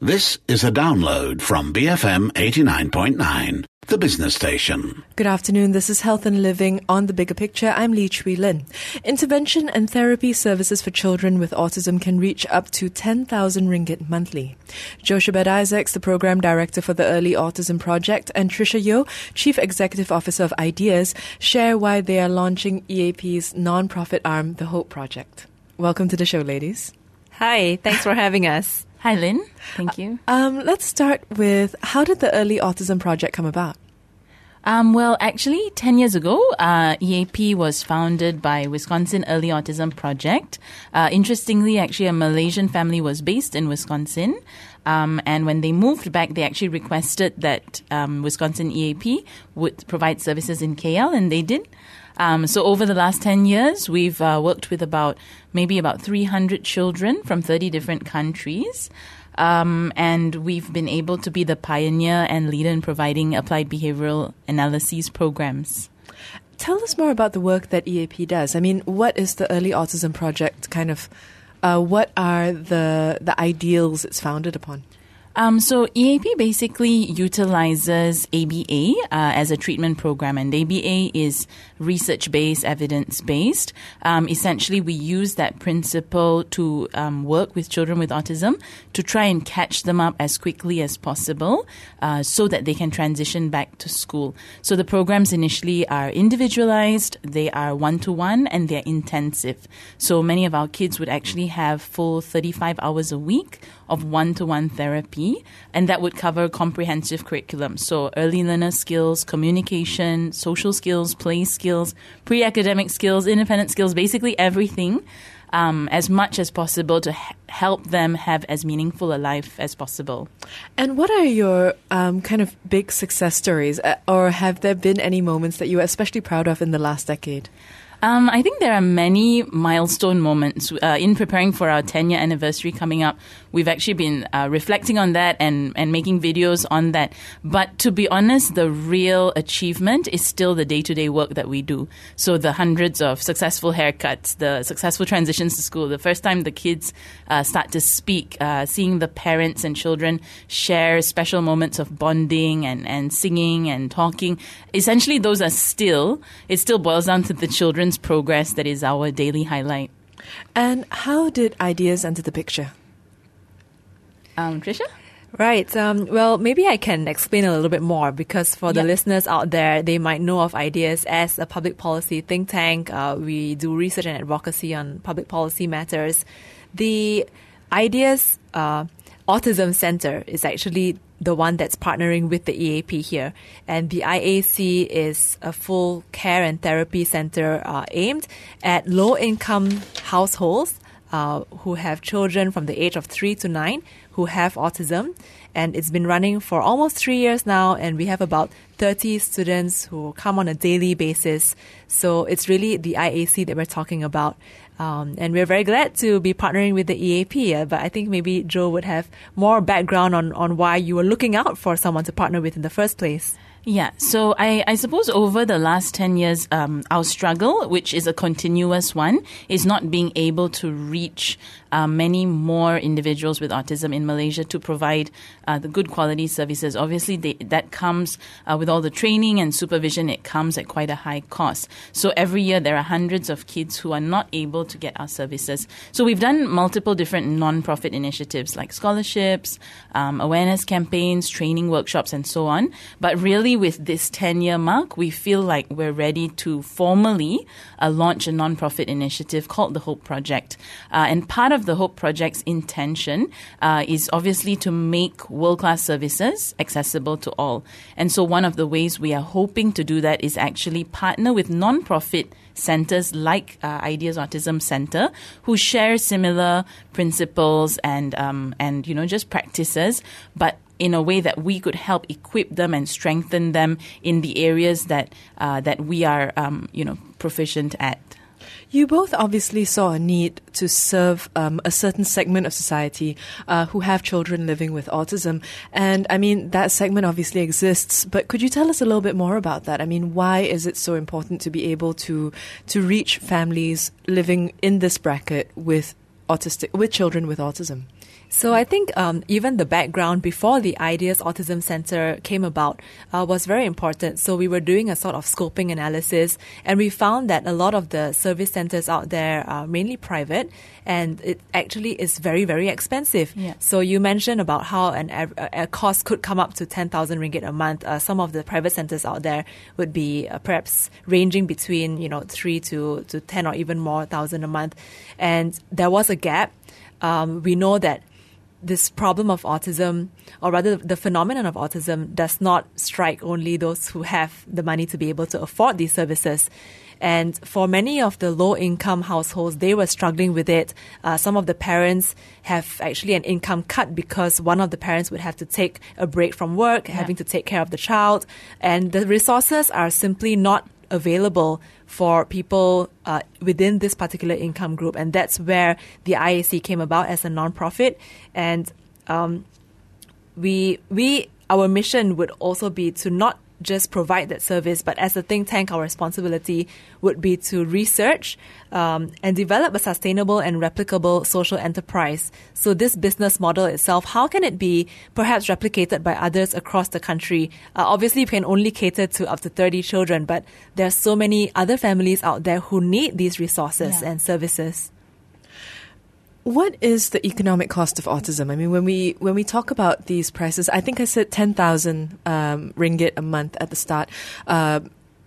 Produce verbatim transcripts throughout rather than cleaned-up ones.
This is a download from B F M eighty-nine point nine, the business station. Good afternoon. This is Health and Living on The Bigger Picture. I'm Lee Chui Lin. Intervention and therapy services for children with autism can reach up to ten thousand ringgit monthly. Jochebed Isaacs, the Program Director for the Early Autism Project, and Tricia Yeo, Chief Executive Officer of Ideas, share why they are launching E A P's non-profit arm, the Hope Project. Welcome to the show, ladies. Hi, thanks for having us. Hi, Lynn. Thank you. Um, let's start with, how did the Early Autism Project come about? Um, well, actually, ten years ago, uh, E A P was founded by Wisconsin Early Autism Project. Uh, interestingly, actually, a Malaysian family was based in Wisconsin. Um, and when they moved back, they actually requested that um, Wisconsin E A P would provide services in K L, and they did. Um, so over the last ten years, we've uh, worked with about maybe about three hundred children from thirty different countries. Um, and we've been able to be the pioneer and leader in providing applied behavioral analyses programs. Tell us more about the work that E A P does. I mean, what is the Early Autism Project kind of, uh, what are the the ideals it's founded upon? Um, so E A P basically utilizes A B A uh, as a treatment program, and A B A is research-based, evidence-based. Um, essentially, we use that principle to um, work with children with autism to try and catch them up as quickly as possible uh, so that they can transition back to school. So the programs initially are individualized, they are one-to-one, and they're intensive. So many of our kids would actually have full thirty-five hours a week of one-to-one therapy, and that would cover comprehensive curriculum. So early learner skills, communication, social skills, play skills, pre-academic skills, independent skills, basically everything, um, as much as possible to h- help them have as meaningful a life as possible. And what are your um, kind of big success stories, uh, or have there been any moments that you are especially proud of in the last decade? Um, I think there are many milestone moments. Uh, in preparing for our ten-year anniversary coming up, we've actually been uh, reflecting on that and, and making videos on that. But to be honest, the real achievement is still the day-to-day work that we do. So the hundreds of successful haircuts, the successful transitions to school, the first time the kids uh, start to speak, uh, seeing the parents and children share special moments of bonding and, and singing and talking. Essentially, those are still, it still boils down to the children progress that is our daily highlight. And how did Ideas enter the picture? Um, Tricia? Right. Um, well, maybe I can explain a little bit more, because for the Yep. listeners out there, they might know of Ideas as a public policy think tank. Uh, we do research and advocacy on public policy matters. The Ideas uh, Autism Center is actually the one that's partnering with the E A P here. And the I A C is a full care and therapy center uh, aimed at low-income households uh, who have children from the age of three to nine who have autism. And it's been running for almost three years now, and we have about thirty students who come on a daily basis. So it's really the I A C that we're talking about. Um, and we're very glad to be partnering with the E A P. Uh, but I think maybe Joe would have more background on, on why you were looking out for someone to partner with in the first place. Yeah, so I, I suppose over the last ten years, um, our struggle, which is a continuous one, is not being able to reach uh, many more individuals with autism in Malaysia to provide uh, the good quality services. Obviously, they, that comes uh, with all the training and supervision. It comes at quite a high cost. So every year, there are hundreds of kids who are not able to get our services. So we've done multiple different non-profit initiatives like scholarships, um, awareness campaigns, training workshops, and so on. But really, with this ten-year mark, we feel like we're ready to formally uh, launch a non-profit initiative called the Hope Project. Uh, and part of the Hope Project's intention uh, is obviously to make world-class services accessible to all. And so one of the ways we are hoping to do that is actually partner with non-profit centers like uh, Ideas Autism Center, who share similar principles and um, and you know just practices, but in a way that we could help equip them and strengthen them in the areas that uh, that we are um, you know proficient at. You both obviously saw a need to serve um, a certain segment of society uh, who have children living with autism. And I mean, that segment obviously exists, but could you tell us a little bit more about that? I mean, why is it so important to be able to to reach families living in this bracket with autistic with children with autism? So I think um, even the background before the Ideas Autism Center came about uh, was very important. So we were doing a sort of scoping analysis, and we found that a lot of the service centers out there are mainly private, and it actually is very, very expensive. Yeah. So you mentioned about how an a, a cost could come up to ten thousand ringgit a month. Uh, some of the private centers out there would be uh, perhaps ranging between, you know, three to, to ten or even more thousand a month. And there was a gap. Um, we know that this problem of autism, or rather the phenomenon of autism, does not strike only those who have the money to be able to afford these services. And for many of the low-income households, they were struggling with it. Uh, some of the parents have actually an income cut because one of the parents would have to take a break from work, yeah. having to take care of the child. And the resources are simply not available for people uh, within this particular income group. And that's where the I A C came about as a non-profit. And um, we, we, our mission would also be to not just provide that service, but as a think tank, our responsibility would be to research um, and develop a sustainable and replicable social enterprise. So this business model itself, how can it be perhaps replicated by others across the country? Uh, obviously, we can only cater to up to thirty children, but there are so many other families out there who need these resources yeah. and services. What is the economic cost of autism? I mean, when we when we talk about these prices, I think I said ten thousand um, ringgit a month at the start. Uh,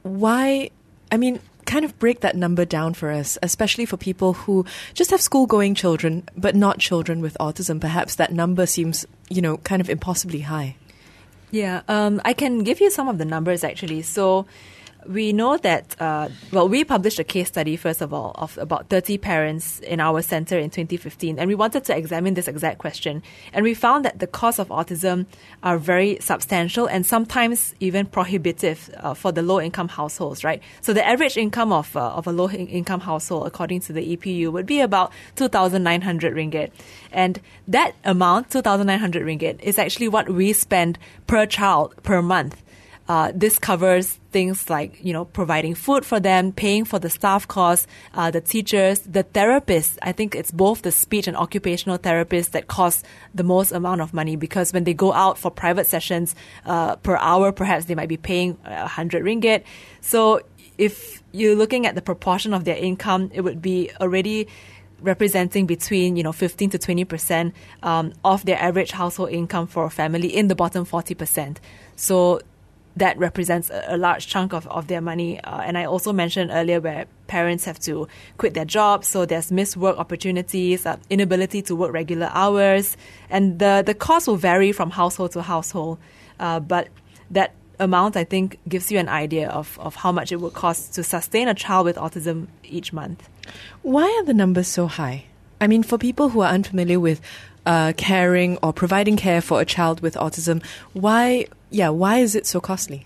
why? I mean, kind of break that number down for us, especially for people who just have school-going children, but not children with autism. Perhaps that number seems, you know, kind of impossibly high. Yeah, um, I can give you some of the numbers actually. So we know that, uh, well, we published a case study, first of all, of about thirty parents in our center in twenty fifteen. And we wanted to examine this exact question. And we found that the costs of autism are very substantial and sometimes even prohibitive uh, for the low-income households, right? So the average income of, uh, of a low-income household, according to the E P U, would be about two thousand nine hundred ringgit. And that amount, two thousand nine hundred ringgit, is actually what we spend per child per month. Uh, this covers things like, you know, providing food for them, paying for the staff costs, uh, the teachers, the therapists. I think it's both the speech and occupational therapists that cost the most amount of money, because when they go out for private sessions uh, per hour, perhaps they might be paying one hundred ringgit. So if you're looking at the proportion of their income, it would be already representing between, you know, fifteen to twenty percent um, of their average household income for a family in the bottom forty percent. So that represents a, a large chunk of, of their money. Uh, and I also mentioned earlier where parents have to quit their jobs. So there's missed work opportunities, uh, inability to work regular hours. And the, the cost will vary from household to household. Uh, but that amount, I think, gives you an idea of, of how much it would cost to sustain a child with autism each month. Why are the numbers so high? I mean, for people who are unfamiliar with uh, caring or providing care for a child with autism, why... Yeah, why is it so costly?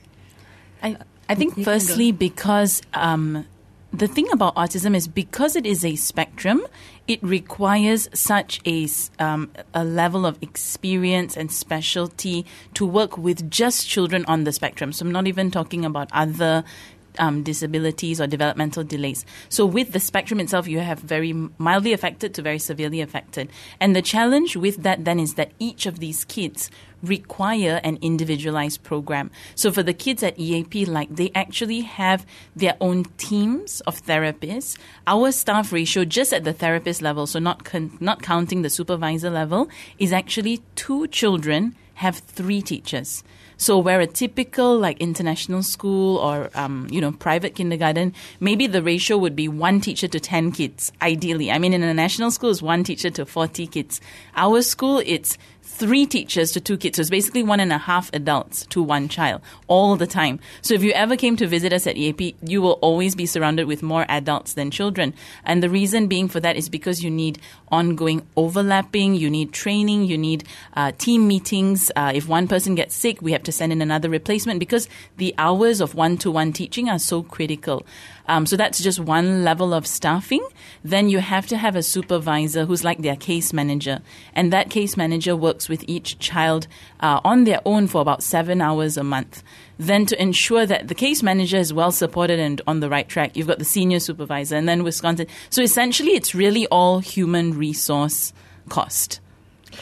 I, I think firstly because um, the thing about autism is because it is a spectrum, it requires such a, um, a level of experience and specialty to work with just children on the spectrum. So I'm not even talking about other Um, disabilities or developmental delays. So with the spectrum itself, you have very mildly affected to very severely affected. And the challenge with that then is that each of these kids require an individualized program. So for the kids at E A P, like, they actually have their own teams of therapists. Our staff ratio just at the therapist level, so not con- not counting the supervisor level, is actually two children have three teachers. So where a typical like international school or, um, you know, private kindergarten, maybe the ratio would be one teacher to ten kids, ideally. I mean, in a national school, it's one teacher to forty kids. Our school, it's three teachers to two kids. So it's basically one and a half adults to one child all the time. So if you ever came to visit us at E A P, you will always be surrounded with more adults than children. And the reason being for that is because you need ongoing overlapping, you need training, you need uh, team meetings. Uh, if one person gets sick, we have to send in another replacement because the hours of one-to-one teaching are so critical. Um, so that's just one level of staffing. Then you have to have a supervisor who's like their case manager. And that case manager works with each child uh, on their own for about seven hours a month. Then to ensure that the case manager is well supported and on the right track, you've got the senior supervisor and then Wisconsin. So essentially, it's really all human resource cost.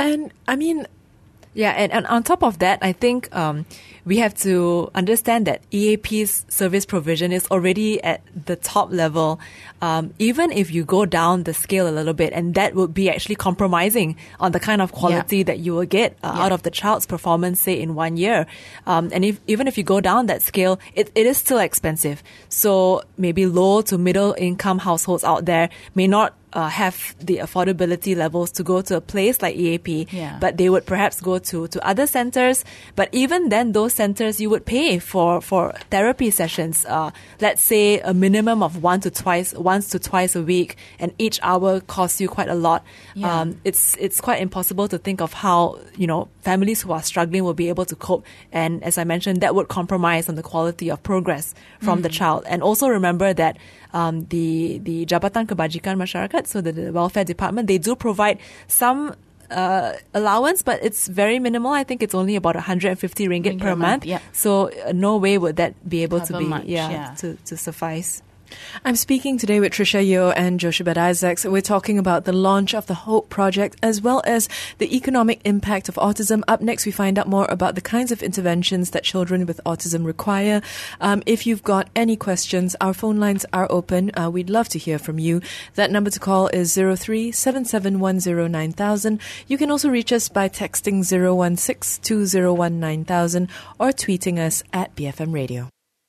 And I mean, Yeah, and, and on top of that, I think um, we have to understand that E A P's service provision is already at the top level. Um, even if you go down the scale a little bit, and that would be actually compromising on the kind of quality Yeah. that you will get uh, Yeah. out of the child's performance, say, in one year. Um, and if, even if you go down that scale, it, it is still expensive. So maybe low to middle income households out there may not Uh, have the affordability levels to go to a place like E A P, Yeah. but they would perhaps go to, to other centers. But even then, those centers, you would pay for, for therapy sessions. Uh, let's say a minimum of one to twice, once to twice a week, and each hour costs you quite a lot. Yeah. Um, it's, it's quite impossible to think of how, you know, families who are struggling will be able to cope. And as I mentioned, that would compromise on the quality of progress from Mm. the child. And also remember that um, the, the Jabatan Kebajikan Masyarakat, so the, the welfare department, they do provide some uh, allowance, but it's very minimal. I think it's only about one hundred fifty ringgit, Ringgit per a month, month. yeah. So uh, no way would that be able to Cover be much, yeah, yeah. to to suffice. I'm speaking today with Tricia Yeo and Jochebed Isaacs. We're talking about the launch of the HOPE project as well as the economic impact of autism. Up next, we find out more about the kinds of interventions that children with autism require. Um, if you've got any questions, our phone lines are open. Uh, we'd love to hear from you. That number to call is zero three seven seven one zero nine thousand. You can also reach us by texting zero one six two zero one nine thousand or tweeting us at B F M Radio.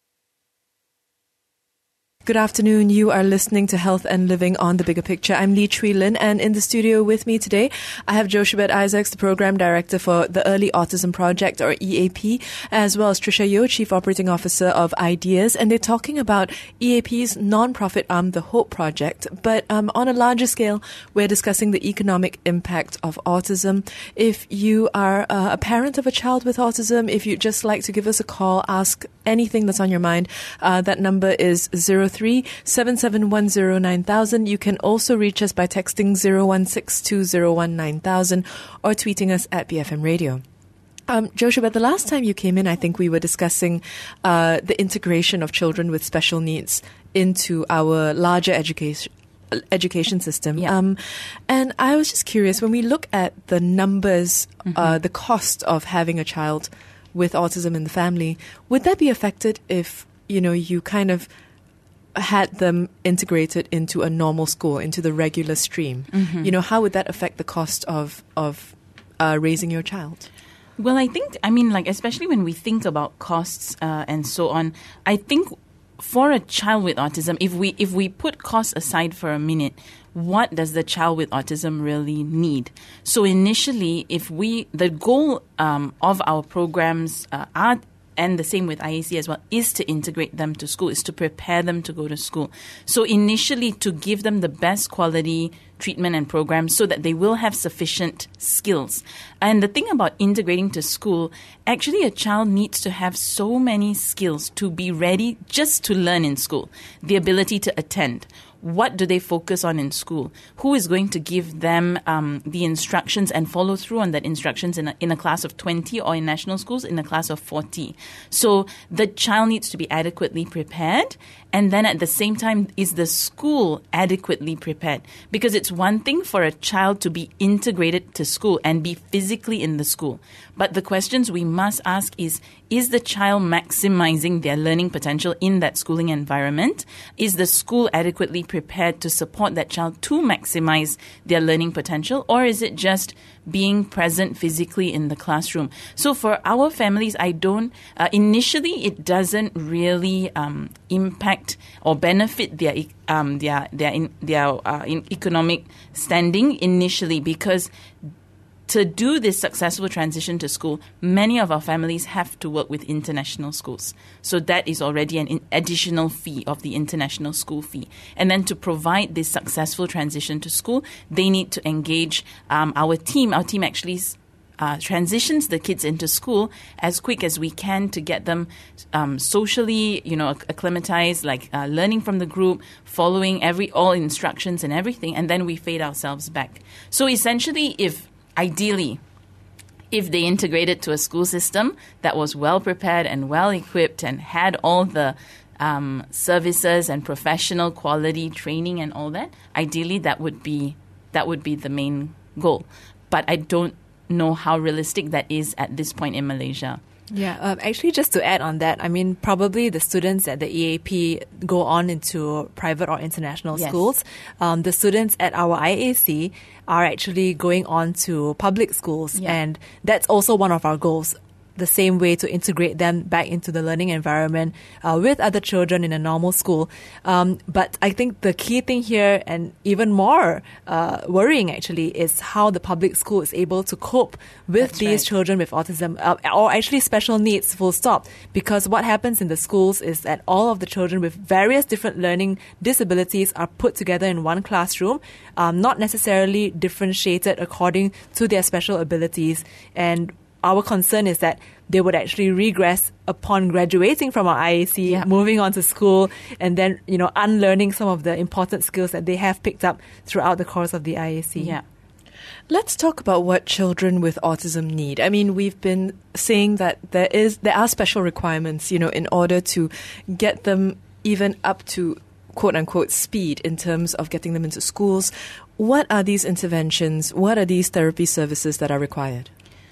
Good afternoon. You are listening to Health and Living on the Bigger Picture. I'm Lee Chui Lin, and in the studio with me today, I have Jochebed Isaacs, the Program Director for the Early Autism Project, or E A P, as well as Tricia Yeo, Chief Operating Officer of IDEAS, and they're talking about E A P's non-profit arm, the HOPE Project. But um, on a larger scale, we're discussing the economic impact of autism. If you are uh, a parent of a child with autism, if you'd just like to give us a call, ask anything that's on your mind, uh, that number is zero three seven seven one zero nine thousand. You can also reach us by texting zero one six two zero one nine thousand or tweeting us at B F M Radio. Um, Jochebed, the last time you came in, I think we were discussing uh, the integration of children with special needs into our larger education education system. Yeah. Um, and I was just curious, when we look at the numbers, Mm-hmm. uh, the cost of having a child with autism in the family, would that be affected if, you know, you kind of had them integrated into a normal school, into the regular stream? Mm-hmm. You know, how would that affect the cost of, of uh, raising your child? Well, I think, I mean, like, especially when we think about costs uh, and so on, I think for a child with autism, if we if we put costs aside for a minute, what does the child with autism really need? So initially, if we, the goal um, of our programs uh, are, and the same with I A C as well, is to integrate them to school, is to prepare them to go to school. So initially, to give them the best quality treatment and programs so that they will have sufficient skills. And the thing about integrating to school, actually a child needs to have so many skills to be ready just to learn in school. The ability to attend. What do they focus on in school? Who is going to give them um, the instructions and follow through on that instructions in a, in a class of twenty, or in national schools in a class of forty? So the child needs to be adequately prepared. And then at the same time, is the school adequately prepared? Because it's one thing for a child to be integrated to school and be physically in the school. But the questions we must ask is, is the child maximizing their learning potential in that schooling environment? Is the school adequately prepared to support that child to maximize their learning potential? Or is it just being present physically in the classroom? So for our families, I don't, uh, initially it doesn't really um, impact or benefit their um, their their in, their uh, in economic standing initially, because to do this successful transition to school, many of our families have to work with international schools. So that is already an additional fee of the international school fee. And then to provide this successful transition to school, they need to engage um, our team. Our team actually uh, transitions the kids into school as quick as we can to get them um, socially, you know, acclimatized, like uh, learning from the group, following every all instructions and everything, and then we fade ourselves back. So essentially, if Ideally, if they integrated to a school system that was well prepared and well equipped and had all the um, services and professional quality training and all that, ideally that would be that would be the main goal. But I don't know how realistic that is at this point in Malaysia. Yeah, um, actually, just to add on that, I mean, probably the students at the E A P go on into private or international Yes. schools. Um, the students at our I A C are actually going on to public schools, Yeah. and that's also one of our goals. The same way to integrate them back into the learning environment uh, with other children in a normal school. Um, but I think the key thing here, and even more uh, worrying actually, is how the public school is able to cope with That's these right. children with autism, uh, or actually special needs, full stop. Because what happens in the schools is that all of the children with various different learning disabilities are put together in one classroom, um, not necessarily differentiated according to their special abilities. And our concern is that they would actually regress upon graduating from our I A C, Yeah. moving on to school, and then, you know, unlearning some of the important skills that they have picked up throughout the course of the I A C. Yeah. Let's talk about what children with autism need. I mean, we've been saying that there is there are special requirements, you know, in order to get them even up to quote unquote speed in terms of getting them into schools. What are these interventions? What are these therapy services that are required?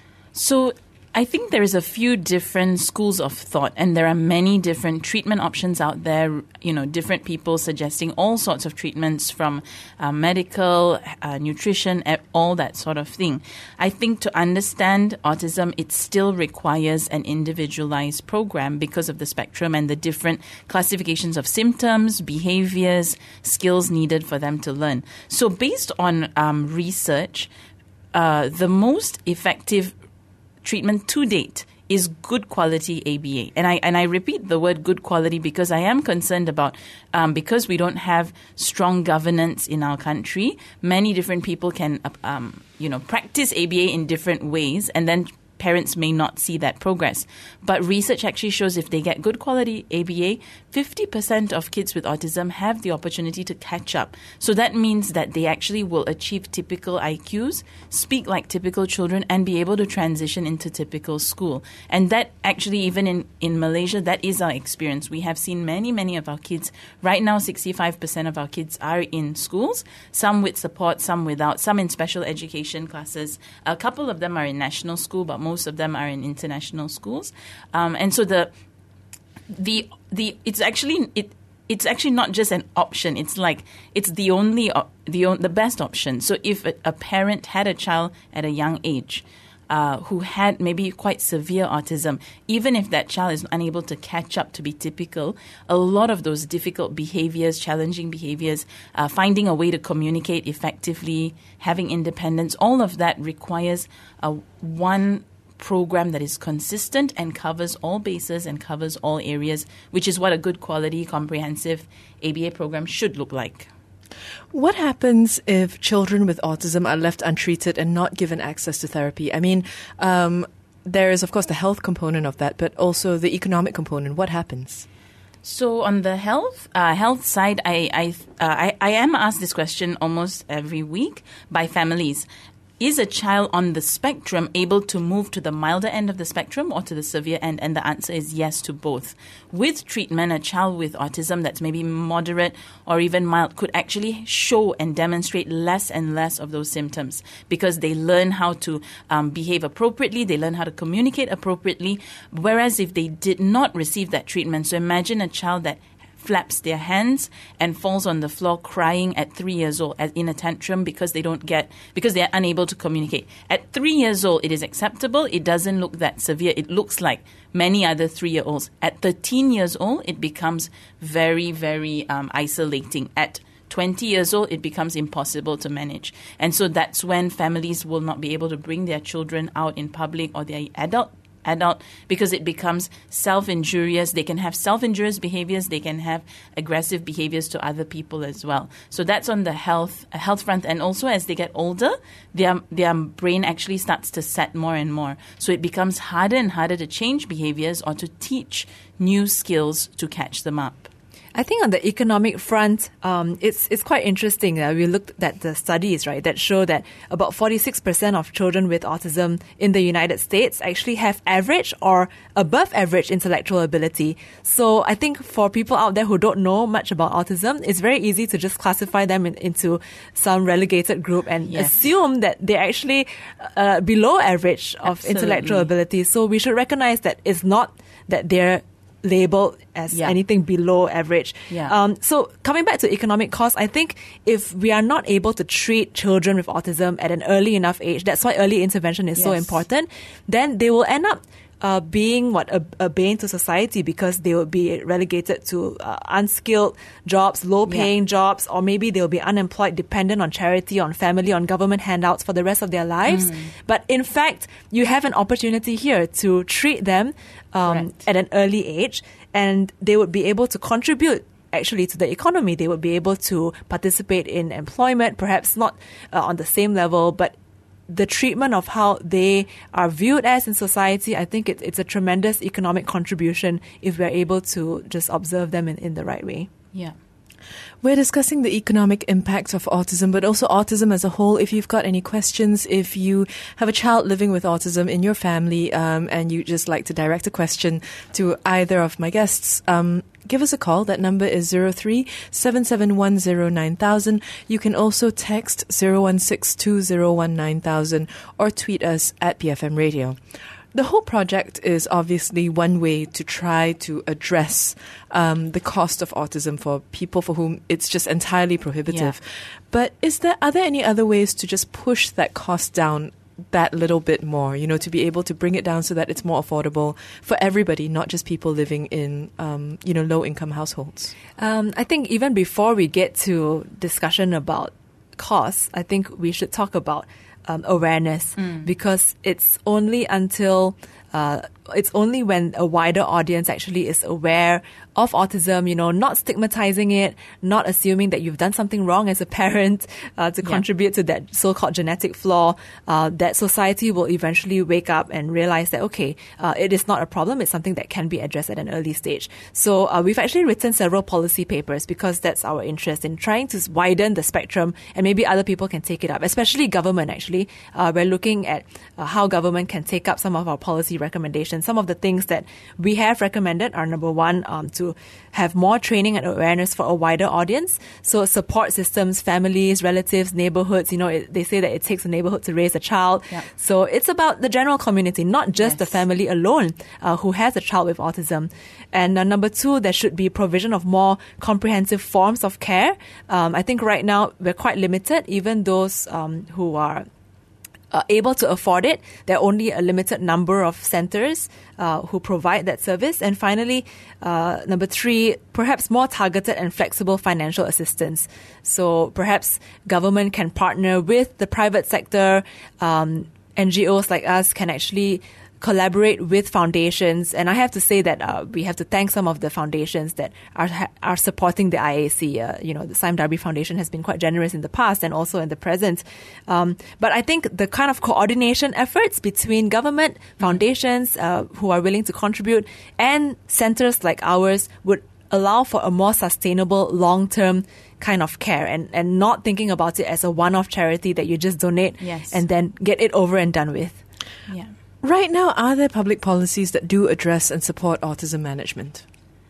So I think there is a few different schools of thought, and there are many different treatment options out there. You know, different people suggesting all sorts of treatments, from uh, medical, uh, nutrition, eh, all that sort of thing. I think to understand autism, it still requires an individualized program because of the spectrum and the different classifications of symptoms, behaviors, skills needed for them to learn. So based on um, research, uh, the most effective treatment to date is good quality A B A. And I and I repeat the word good quality because I am concerned about, um, because we don't have strong governance in our country, many different people can, um, you know, practice A B A in different ways, and then parents may not see that progress. But research actually shows if they get good quality A B A, fifty percent of kids with autism have the opportunity to catch up. So that means that they actually will achieve typical I Qs, speak like typical children, and be able to transition into typical school. And that actually, even in, in Malaysia, that is our experience. We have seen many, many of our kids. Right now, sixty-five percent of our kids are in schools, some with support, some without, some in special education classes. A couple of them are in national school, but most of them are in international schools. Um, and so the the the it's actually it it's actually not just an option. It's like it's the only op- the on, the best option. So if a, a parent had a child at a young age uh, who had maybe quite severe autism, even if that child is unable to catch up to be typical, a lot of those difficult behaviors, challenging behaviors, uh, finding a way to communicate effectively, having independence, all of that requires a one program that is consistent and covers all bases and covers all areas, which is what a good quality, comprehensive A B A program should look like. What happens if children with autism are left untreated and not given access to therapy? I mean, um, there is, of course, the health component of that, but also the economic component. What happens? So on the health uh, health side, I I, uh, I I am asked this question almost every week by families. Is a child on the spectrum able to move to the milder end of the spectrum or to the severe end? And the answer is yes to both. With treatment, a child with autism that's maybe moderate or even mild could actually show and demonstrate less and less of those symptoms because they learn how to um, behave appropriately, they learn how to communicate appropriately. Whereas if they did not receive that treatment, so imagine a child that flaps their hands and falls on the floor crying at three years old as in a tantrum because they don't get, because they are unable to communicate. At three years old, it is acceptable. It doesn't look that severe. It looks like many other three-year-olds. At thirteen years old, it becomes very, very um, isolating. At twenty years old, it becomes impossible to manage. And so that's when families will not be able to bring their children out in public or their adult adult because it becomes self-injurious. They can have self-injurious behaviors. They can have aggressive behaviors to other people as well. So that's on the health uh, health front. And also as they get older, their their brain actually starts to set more and more. So it becomes harder and harder to change behaviors or to teach new skills to catch them up. I think on the economic front, um, it's it's quite interesting. Uh, we looked at the studies, right, that show that about forty-six percent of children with autism in the United States actually have average or above average intellectual ability. So I think for people out there who don't know much about autism, it's very easy to just classify them in, into some relegated group and Yes. assume that they're actually uh, below average of Absolutely. intellectual ability. So we should recognize that it's not that they're labeled as Yeah. anything below average. Yeah. Um, so coming back to economic costs, I think if we are not able to treat children with autism at an early enough age, that's why early intervention is so Yes. important, then they will end up uh, being what a, a bane to society, because they will be relegated to uh, unskilled jobs, low-paying Yeah. jobs, or maybe they'll be unemployed, dependent on charity, on family, on government handouts for the rest of their lives. Mm. But in fact, you have an opportunity here to treat them um, Correct. at an early age, and they would be able to contribute actually to the economy. They would be able to participate in employment, perhaps not uh, on the same level, but the treatment of how they are viewed as in society, I think it, it's a tremendous economic contribution if we're able to just observe them in, in the right way. Yeah. We're discussing the economic impact of autism, but also autism as a whole. If you've got any questions, if you have a child living with autism in your family, um, and you just like to direct a question to either of my guests, um, give us a call. That number is zero three seven seven one zero nine thousand. You can also text zero one six two zero one nine thousand or tweet us at B F M Radio. The whole project is obviously one way to try to address um, the cost of autism for people for whom it's just entirely prohibitive. Yeah. But is there are there any other ways to just push that cost down that little bit more, you know, to be able to bring it down so that it's more affordable for everybody, not just people living in, um, you know, low-income households? Um, I think even before we get to discussion about costs, I think we should talk about um, awareness, because it's only until uh, it's only when a wider audience actually is aware of autism, you know, not stigmatizing it, not assuming that you've done something wrong as a parent uh, to Yeah. contribute to that so-called genetic flaw, uh, that society will eventually wake up and realize that, okay, uh, it is not a problem. It's something that can be addressed at an early stage. So uh, we've actually written several policy papers because that's our interest in trying to widen the spectrum, and maybe other people can take it up, especially government, actually. Uh, we're looking at uh, how government can take up some of our policy recommendations. Some of the things that we have recommended are, number one, um, to have more training and awareness for a wider audience. So support systems, families, relatives, neighborhoods, you know, it, they say that it takes a neighborhood to raise a child. Yeah. So it's about the general community, not just Yes. the family alone uh, who has a child with autism. And uh, number two, there should be provision of more comprehensive forms of care. Um, I think right now we're quite limited, even those um, who are Uh, able to afford it. There are only a limited number of centers uh, who provide that service. And finally, uh, number three, perhaps more targeted and flexible financial assistance. So perhaps government can partner with the private sector. Um, N G Os like us can actually collaborate with foundations, and I have to say that uh, we have to thank some of the foundations that are are supporting the I A C. Uh, you know, the Sime Darby Foundation has been quite generous in the past and also in the present. Um, but I think the kind of coordination efforts between government, foundations uh, who are willing to contribute, and centers like ours would allow for a more sustainable, long-term kind of care, and, and not thinking about it as a one-off charity that you just donate Yes. and then get it over and done with. Yeah. Right now, are there public policies that do address and support autism management?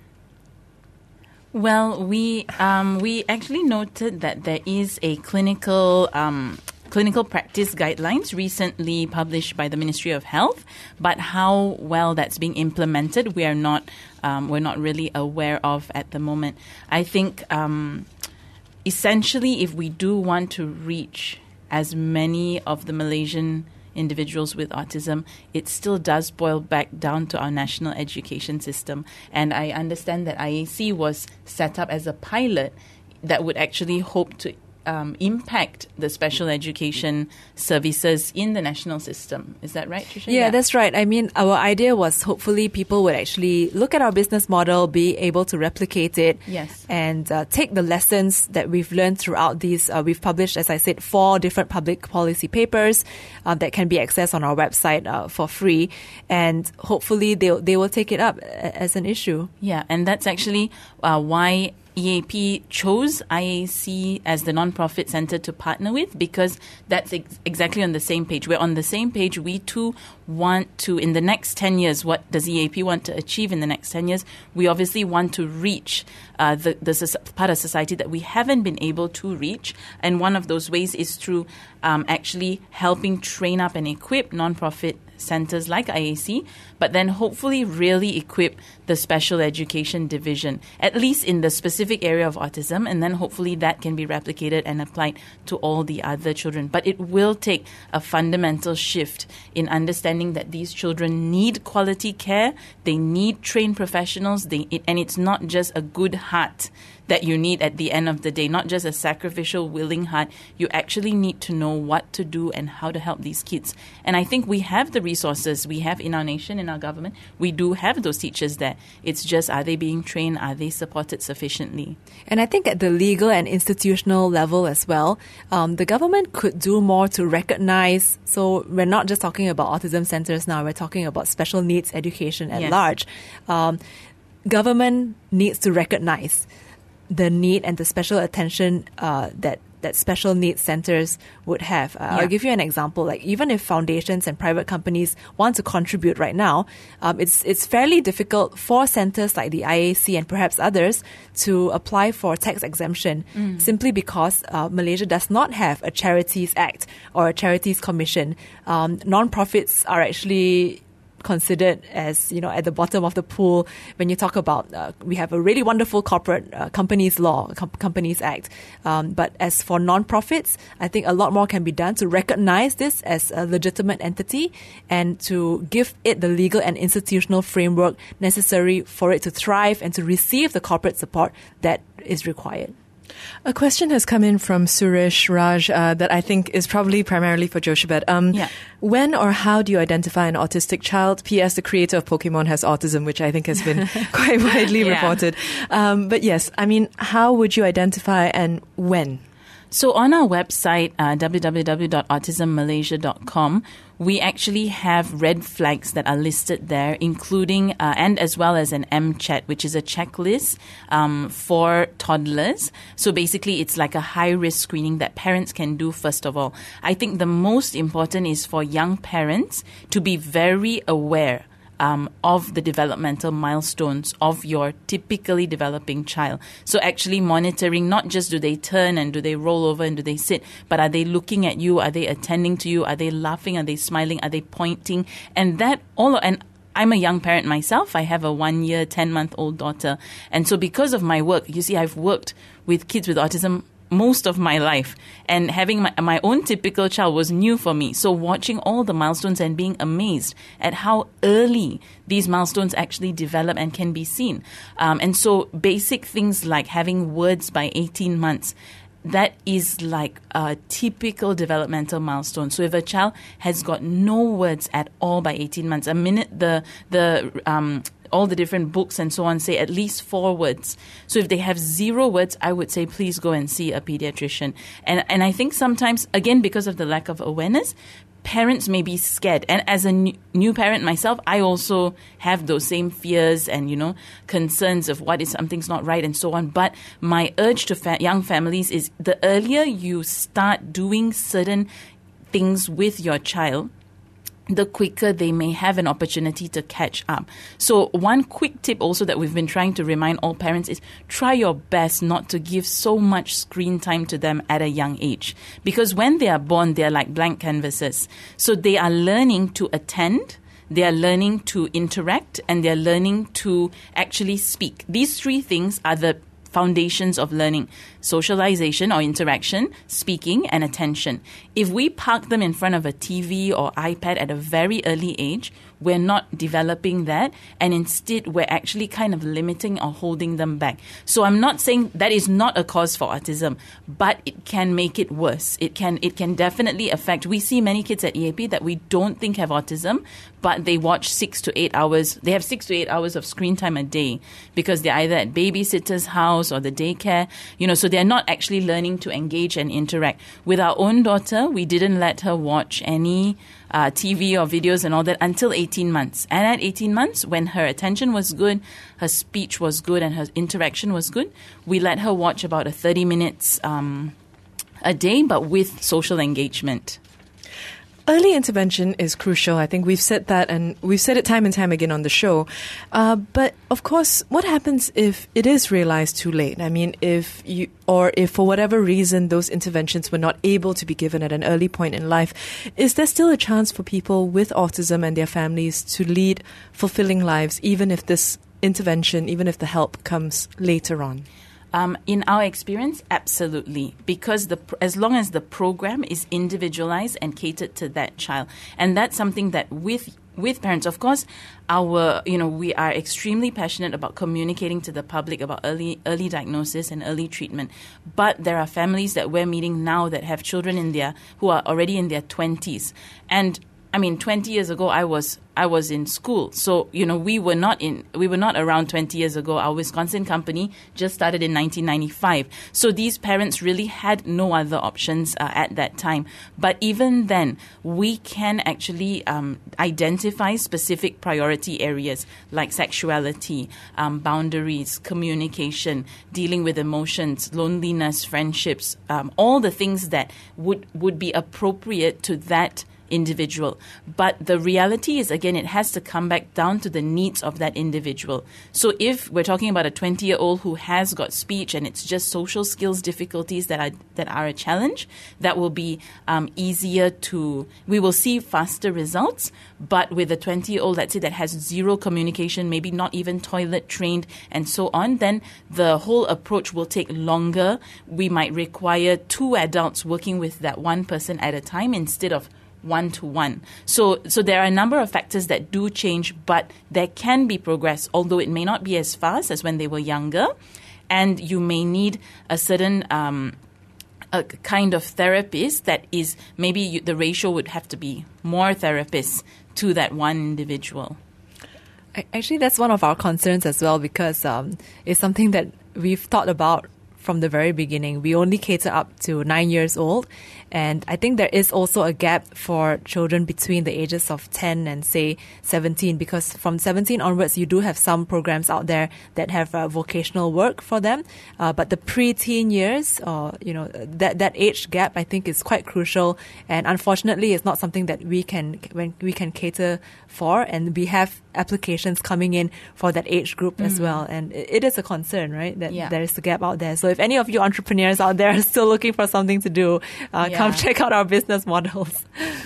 Well, we um, we actually noted that there is a clinical um, clinical practice guidelines recently published by the Ministry of Health, but how well that's being implemented, we are not um, we're not really aware of at the moment. I think um, essentially, if we do want to reach as many of the Malaysian individuals with autism, it still does boil back down to our national education system. And I understand that I A C was set up as a pilot that would actually hope to um, impact the special education services in the national system. Is that right, Trisha? Yeah, yeah, that's right. I mean, our idea was hopefully people would actually look at our business model, be able to replicate it, yes, and uh, take the lessons that we've learned throughout these. Uh, we've published, as I said, four different public policy papers uh, that can be accessed on our website uh, for free, and hopefully they they will take it up as an issue. Yeah, and that's actually uh, why E A P chose I A C as the non-profit center to partner with, because that's ex- exactly on the same page. We're on the same page. We too want to, in the next ten years, what does E A P want to achieve in the next ten years? We obviously want to reach uh, the, the part of society that we haven't been able to reach. And one of those ways is through um, actually helping train up and equip non-profit centers like I A C, but then hopefully really equip the special education division, at least in the specific area of autism, and then hopefully that can be replicated and applied to all the other children. But it will take a fundamental shift in understanding that these children need quality care, they need trained professionals, they, it, and it's not just a good heart that you need at the end of the day, not just a sacrificial, willing heart. You actually need to know what to do and how to help these kids. And I think we have the resources we have in our nation, in our government. We do have those teachers there. It's just, are they being trained? Are they supported sufficiently? And I think at the legal and institutional level as well, um, the government could do more to recognize. So we're not just talking about autism centers now, we're talking about special needs education at Yes. large. Um, government needs to recognize the need and the special attention uh, that that special needs centers would have. Uh, Yeah. I'll give you an example. Like, even if foundations and private companies want to contribute right now, um, it's it's fairly difficult for centers like the I A C and perhaps others to apply for tax exemption mm. simply because uh, Malaysia does not have a Charities Act or a Charities Commission. Um, non-profits are actually considered as, you know, at the bottom of the pool when you talk about uh, we have a really wonderful corporate uh, companies law, Com- Companies Act, um, but as for non-profits, I think a lot more can be done to recognize this as a legitimate entity and to give it the legal and institutional framework necessary for it to thrive and to receive the corporate support that is required. A question has come in from Suresh Raj uh, that I think is probably primarily for Jochebed. Um, yeah. When or how do you identify an autistic child? P S. The creator of Pokemon has autism, which I think has been quite widely yeah. reported. Um, but yes, I mean, how would you identify and when? So on our website, uh, w w w dot autism malaysia dot com, we actually have red flags that are listed there, including uh, and as well as an M CHET, which is a checklist um, for toddlers. So basically, it's like a high-risk screening that parents can do first of all. I think the most important is for young parents to be very aware Um, of the developmental milestones of your typically developing child. So actually monitoring, not just do they turn and do they roll over and do they sit, but are they looking at you? Are they attending to you? Are they laughing? Are they smiling? Are they pointing? And that all, and I'm a young parent myself. I have a one year, ten month old daughter. And so because of my work, you see, I've worked with kids with autism most of my life, and having my, my own typical child was new for me. So watching all the milestones and being amazed at how early these milestones actually develop and can be seen. Um, and so basic things like having words by eighteen months, that is like a typical developmental milestone. So if a child has got no words at all by eighteen months, a minute the the um all the different books and so on say at least four words. So if they have zero words, I would say please go and see a pediatrician. And and I think sometimes, again, because of the lack of awareness, parents may be scared. And as a new, new parent myself, I also have those same fears and, you know, concerns of what if something's not right and so on. But my urge to fa- young families is the earlier you start doing certain things with your child, the quicker they may have an opportunity to catch up. So one quick tip also that we've been trying to remind all parents is try your best not to give so much screen time to them at a young age. Because when they are born, they are like blank canvases. So they are learning to attend, they are learning to interact, and they are learning to actually speak. These three things are the foundations of learning: socialization or interaction, speaking, and attention. If we park them in front of a T V or iPad at a very early age, we're not developing that, and instead we're actually kind of limiting or holding them back. So I'm not saying that is not a cause for autism, but it can make it worse. It can it can definitely affect. We see many kids at E A P that we don't think have autism, but they watch six to eight hours. They have six to eight hours of screen time a day because they're either at babysitter's house or the daycare, you know, so they're not actually learning to engage and interact. With our own daughter, we didn't let her watch any uh, T V or videos and all that until eighteen months. And at eighteen months, when her attention was good, her speech was good, and her interaction was good, we let her watch about a thirty minutes um, a day, but with social engagement. Early intervention is crucial. I think we've said that, and we've said it time and time again on the show. Uh, but of course, what happens if it is realized too late? I mean, if you, or if for whatever reason those interventions were not able to be given at an early point in life, is there still a chance for people with autism and their families to lead fulfilling lives, even if this intervention, even if the help comes later on? Um, in our experience, absolutely, because the as long as the program is individualized and catered to that child, and that's something that with with parents, of course, our you know we are extremely passionate about communicating to the public about early early diagnosis and early treatment. But there are families that we're meeting now that have children in their who are already in their twenties, and I mean, twenty years ago, I was I was in school, so you know we were not in we were not around twenty years ago. Our Wisconsin company just started in nineteen ninety-five, so these parents really had no other options uh, at that time. But even then, we can actually um, identify specific priority areas like sexuality, um, boundaries, communication, dealing with emotions, loneliness, friendships, um, all the things that would would be appropriate to that individual. But the reality is, again, it has to come back down to the needs of that individual. So if we're talking about a twenty-year-old who has got speech and it's just social skills difficulties that are that are a challenge, that will be um, easier to, we will see faster results. But with a twenty-year-old, let's say, that has zero communication, maybe not even toilet trained and so on, then the whole approach will take longer. We might require two adults working with that one person at a time instead of one-to-one. So so there are a number of factors that do change, but there can be progress, although it may not be as fast as when they were younger. And you may need a certain um, a kind of therapist that is, maybe you, the ratio would have to be more therapists to that one individual. Actually, that's one of our concerns as well, because um, it's something that we've thought about from the very beginning. We only cater up to nine years old. And I think there is also a gap for children between the ages of ten and, say, seventeen, because from seventeen onwards, you do have some programs out there that have uh, vocational work for them. Uh, but the pre-teen years, or, you know, that, that age gap, I think is quite crucial. And unfortunately, it's not something that we can, when we can cater for. And we have applications coming in for that age group mm. as well. And it, it is a concern, right? That yeah. there is a gap out there. So if any of you entrepreneurs out there are still looking for something to do, uh, yeah. come check out our business models.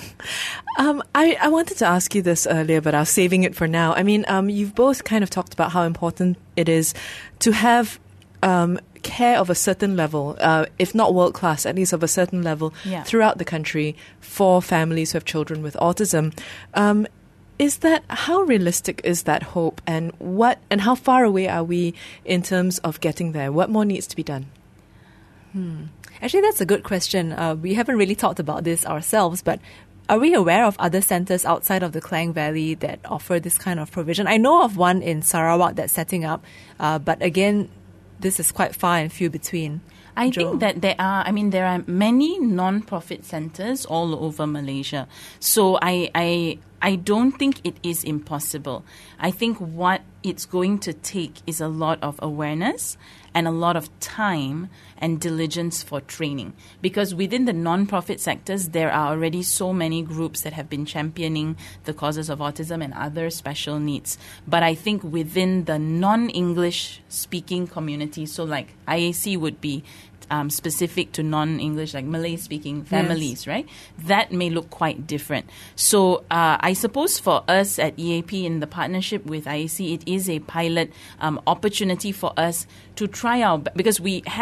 um, I, I wanted to ask you this earlier, but I was saving it for now. I mean, um, you've both kind of talked about how important it is to have um, care of a certain level, uh, if not world class, at least of a certain level yeah. throughout the country for families who have children with autism. Um, Is that, how realistic is that hope, and what and how far away are we in terms of getting there? What more needs to be done? Hmm. Actually, that's a good question. Uh, we haven't really talked about this ourselves, but are we aware of other centres outside of the Klang Valley that offer this kind of provision? I know of one in Sarawak that's setting up, uh, but again, this is quite far and few between. I Joe. think that there are, I mean, there are many non-profit centres all over Malaysia. So I, I, I don't think it is impossible. I think what it's going to take is a lot of awareness and a lot of time and diligence for training. Because within the non-profit sectors, there are already so many groups that have been championing the causes of autism and other special needs. But I think within the non-English speaking community, so like I A C would be Um, specific to non-English, like Malay-speaking families, yes. right? That may look quite different. So uh, I suppose for us at E A P in the partnership with I A C, it is a pilot um, opportunity for us to try our, because we have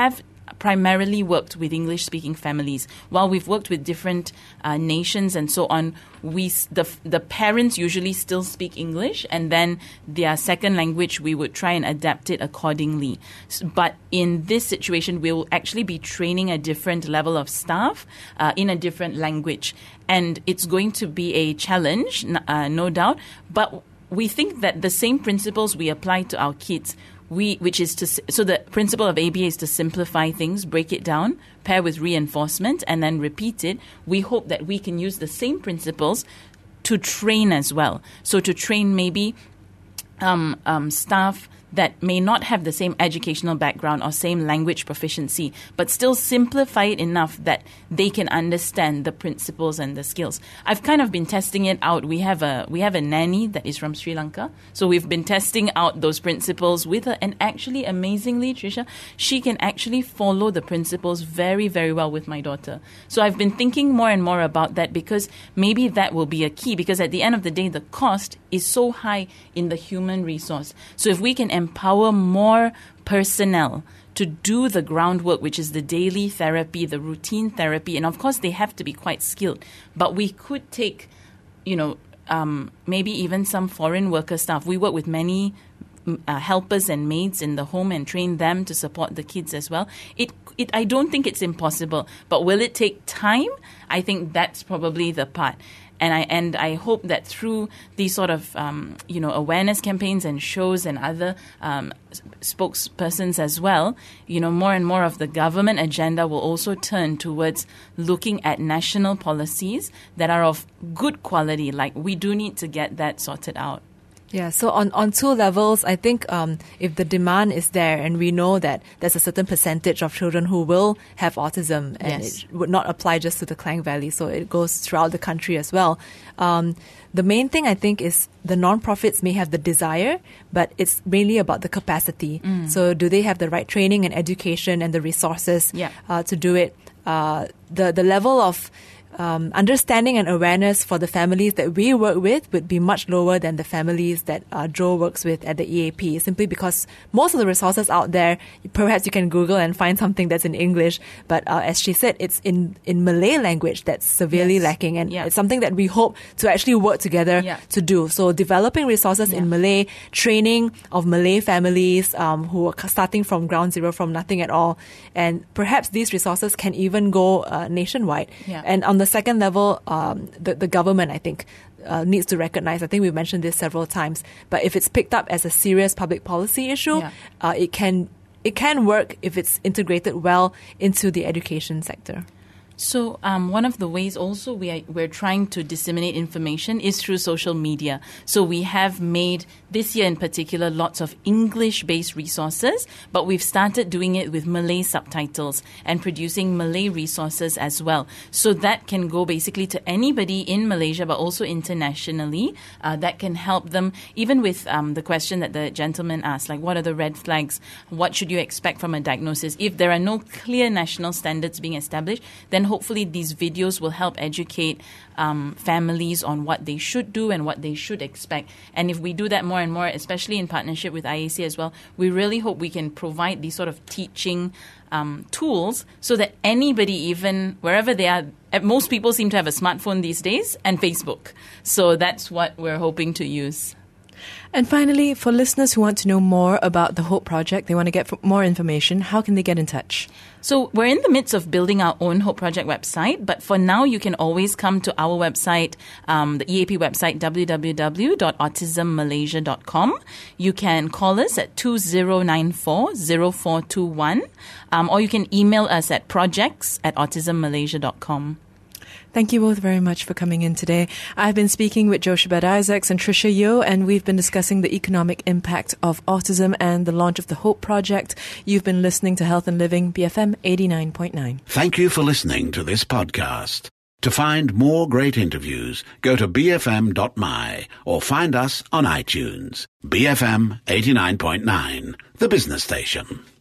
primarily worked with English-speaking families. While we've worked with different uh, nations and so on, we the the parents usually still speak English, and then their second language we would try and adapt it accordingly. But in this situation, we will actually be training a different level of staff uh, in a different language, and it's going to be a challenge, uh, no doubt. But we think that the same principles we apply to our kids. We, which is to, so the principle of A B A is to simplify things, break it down, pair with reinforcement, and then repeat it. We hope that we can use the same principles to train as well. So to train maybe um, um, staff that may not have the same educational background or same language proficiency, but still simplify it enough that they can understand the principles and the skills. I've kind of been testing it out. We have a we have a nanny that is from Sri Lanka, so we've been testing out those principles with her, and actually, amazingly, Trisha, she can actually follow the principles very, very well with my daughter. So I've been thinking more and more about that, because maybe that will be a key, because at the end of the day, the cost is so high in the human resource. So if we can empower more personnel to do the groundwork, which is the daily therapy, the routine therapy, and of course they have to be quite skilled, but we could take, you know, um, maybe even some foreign worker staff. We work with many uh, helpers and maids in the home and train them to support the kids as well. It, it, I don't think it's impossible, but will it take time? I think that's probably the part. And I and I hope that through these sort of um, you know awareness campaigns and shows and other um, spokespersons as well, you know, more and more of the government agenda will also turn towards looking at national policies that are of good quality. Like, we do need to get that sorted out. Yeah, so on, on two levels, I think um, if the demand is there and we know that there's a certain percentage of children who will have autism, and yes. it would not apply just to the Klang Valley, so it goes throughout the country as well. Um, the main thing, I think, is the non-profits may have the desire, but it's mainly about the capacity. Mm. So do they have the right training and education and the resources yeah. uh, to do it? Uh, the, the level of Um, understanding and awareness for the families that we work with would be much lower than the families that uh, Joe works with at the E A P, simply because most of the resources out there, perhaps you can Google and find something that's in English, but uh, as she said, it's in, in Malay language that's severely yes. lacking, and yeah. it's something that we hope to actually work together yeah. to do. So developing resources yeah. in Malay, training of Malay families um, who are starting from ground zero, from nothing at all, and perhaps these resources can even go uh, nationwide. Yeah. And on the The second level, um, the, the government, I think, uh, needs to recognize, I think we've mentioned this several times, but if it's picked up as a serious public policy issue, yeah. uh, it can it can work if it's integrated well into the education sector. So um, one of the ways also we are, we're trying to disseminate information is through social media. So we have made, this year in particular, lots of English-based resources, but we've started doing it with Malay subtitles and producing Malay resources as well. So that can go basically to anybody in Malaysia, but also internationally. Uh, that can help them, even with um, the question that the gentleman asked, like what are the red flags? What should you expect from a diagnosis? If there are no clear national standards being established, then hopefully these videos will help educate um, families on what they should do and what they should expect. And if we do that more and more, especially in partnership with I A C as well, we really hope we can provide these sort of teaching um, tools so that anybody, even wherever they are, most people seem to have a smartphone these days and Facebook. So that's what we're hoping to use. And finally, for listeners who want to know more about the Hope Project, they want to get more information, how can they get in touch? So we're in the midst of building our own Hope Project website, but for now you can always come to our website, um, the E A P website, w w w dot autism malaysia dot com. You can call us at two zero nine four zero four two one, um, or you can email us at projects at autism malaysia dot com. Thank you both very much for coming in today. I've been speaking with Jochebed Isaacs and Tricia Yeo, and we've been discussing the economic impact of autism and the launch of the Hope Project. You've been listening to Health and Living, B F M eighty-nine point nine. Thank you for listening to this podcast. To find more great interviews, go to b f m dot m y or find us on iTunes. B F M eighty-nine point nine, the business station.